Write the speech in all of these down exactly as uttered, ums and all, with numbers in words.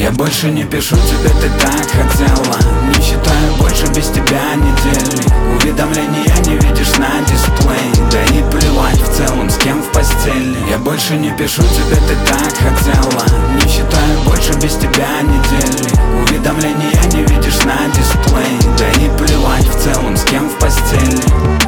Я больше не пишу тебе, ты так хотела. Не считаю больше без тебя недели. Уведомления не видишь на дисплее. Да и плевать в целом, с кем в постели. Я больше не пишу тебе, ты так хотела. Не считаю больше без тебя недели. Уведомления не видишь на дисплее. Да и плевать в целом, с кем в постели.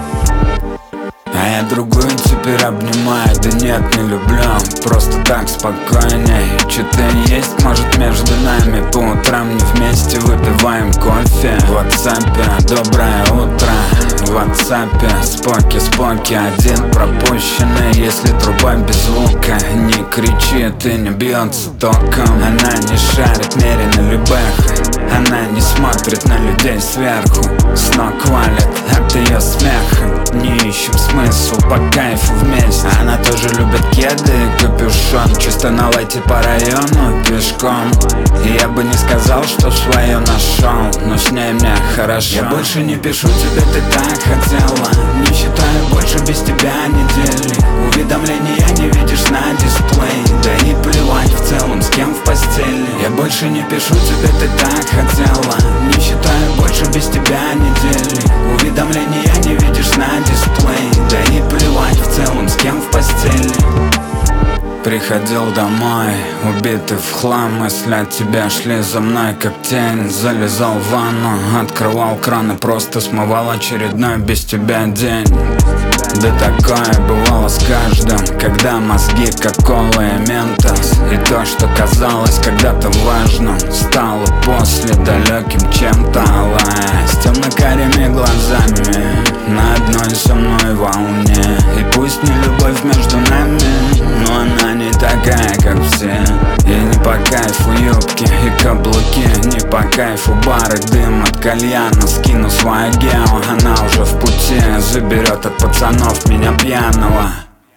А я другую теперь обнимаю. Да нет, не люблю, просто так спокойней. Что-то есть, может, между нами. По утрам не вместе выпиваем кофе. В WhatsApp доброе утро. В WhatsApp споки-споки. Один пропущенный, если труба без звука. Не кричит и не бьется током. Она не шарит, мерено любых. Она не смотрит на людей сверху. С ног валит от ее смеха. Не ищем смысл, по кайфу вместе. Она тоже любит кеды и капюшон. Чисто на лайте по району пешком. И я бы не сказал, что свое нашел, но с ней мне хорошо. Я больше не пишу тебе, ты так хотела. Не считаю больше без тебя недели. Уведомления не видишь на дисплее. Да и плевать в целом, с кем в постели. Я больше не пишу тебе, ты так хотела. Не считаю больше без тебя недели. Уведомления не видишь на дисплее. Да и плевать в целом, с кем в постели. Приходил домой, убитый в хлам. Мысли от тебя шли за мной, как тень. Залезал в ванну, открывал кран и просто смывал очередной без тебя день. Да такое бывало с каждым, когда мозги как кола и ментос. И то, что казалось когда-то важным, стало после далеким чем-то. Алая, с темно-карими глазами, на одной со мной волне. И пусть не любовь между нами, но она не такая, как все. И не по кайфу юбки и каблуки, не по кайфу бар и дым от кальяна. Скину свою гео, она уже в пути. Заберет от пацанов меня пьяного.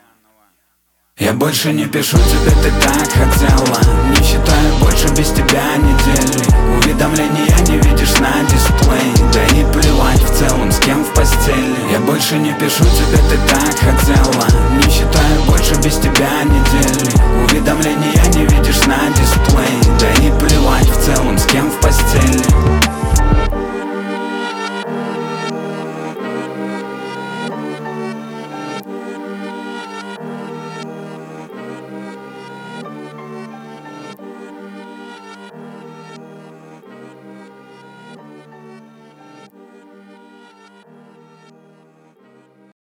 Я больше не пишу тебе, ты так хотела. Не считаю больше без тебя недели. Уведомления не видишь на дисплее. Да и плевать в целом, с кем в постели. Я больше не пишу тебе, ты так хотела. Не считаю больше без тебя недели. Уведомления не видишь на дисплее. Да и плевать в целом, с кем в